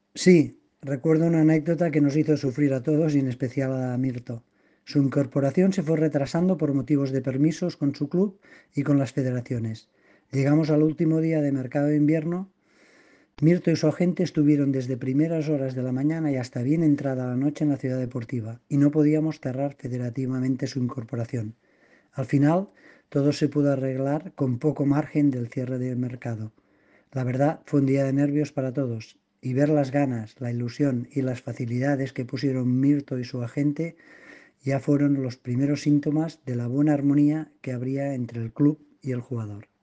Sí, recuerdo una anécdota que nos hizo sufrir a todos y en especial a Mirto. Su incorporación se fue retrasando por motivos de permisos con su club y con las federaciones. Llegamos al último día de mercado de invierno. Mirto y su agente estuvieron desde primeras horas de la mañana y hasta bien entrada la noche en la ciudad deportiva y no podíamos cerrar federativamente su incorporación. Al final, todo se pudo arreglar con poco margen del cierre del mercado. La verdad, fue un día de nervios para todos y ver las ganas, la ilusión y las facilidades que pusieron Mirto y su agente ya fueron los primeros síntomas de la buena armonía que habría entre el club y el jugador.